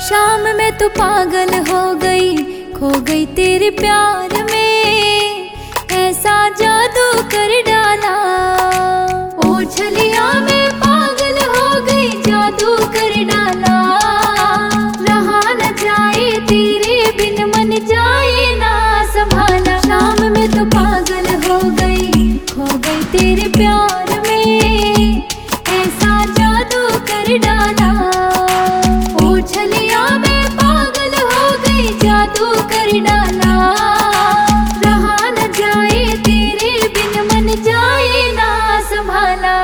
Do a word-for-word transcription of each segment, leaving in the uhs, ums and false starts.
शाम में तो पागल हो गई, खो गई तेरे प्यार में, ऐसा जादू कर डाला। ओ छलिया में पागल हो गई, जादू कर डाला। रहा न जाए तेरे बिन, मन जाए ना संभाला। शाम में तो पागल हो गई, खो गई तेरे प्यार में, ऐसा जादू कर डाला। ओ छलिया में पागल हो गई, जादू कर डाला। रहा न जाए तेरे बिन, मन जाए ना संभाला।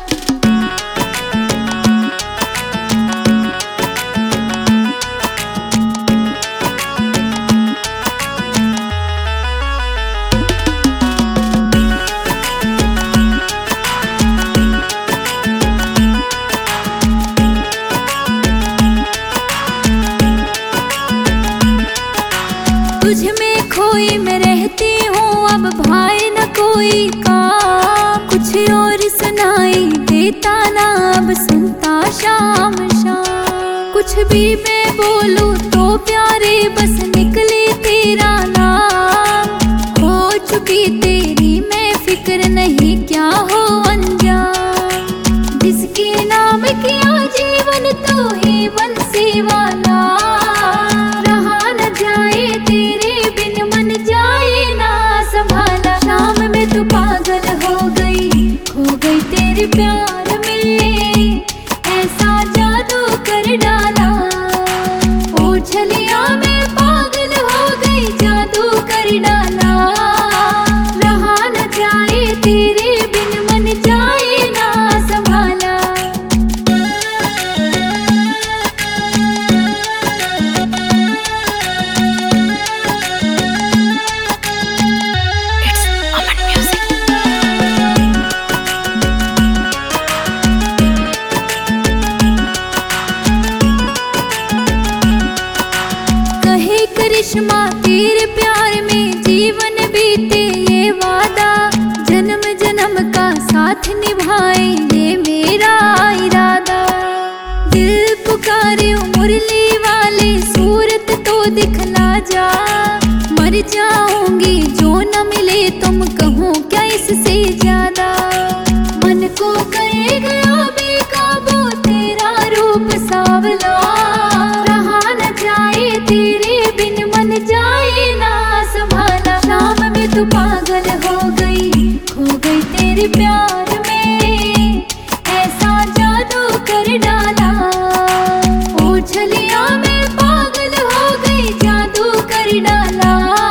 तुझ में खोई मैं रहती हूँ, अब भाई न कोई का। कुछ और सुनाई देता ना, अब सुनता शाम शाम। कुछ भी मैं बोलूँ तो प्यारे, बस निकले तेरा नाम। खो चुकी तेरी मैं, फिक्र नहीं क्या हो अनजान। जिसके नाम किया जीवन, तो ही बंसी वाला। रहा न जाए तेरे बिन, मन जाए ना संभाला। शाम में तो पागल हो गई, खो गई तेरे प्यार में, ऐसा जादू कर डाला। ओ छलिया में पागल हो गई, जादू कर डाला। रहा न जाए तेरे बिन, मन जाए ना संभाला। कहे करिश्मा तेरे प्यार में, जीवन बीते ये वादा। जन्म जन्म का साथ निभाए ये मेरा इरादा। दिल पुकारे मुरली वाले, सूरत तो दिखला जा। मर जाऊंगी जो न मिले तुम, कहो क्या इससे ज्यादा। मन को करे गया बेकाबू तेरा रूप सावला। रहा न जाए तेरे बिन, मन जाए ना संभाला। शाम में तो पागल हो गई, खो गई तेरे प्यार में, ऐसा जादू कर डाला। ओ छलिया में पागल हो गई, जादू कर डाला।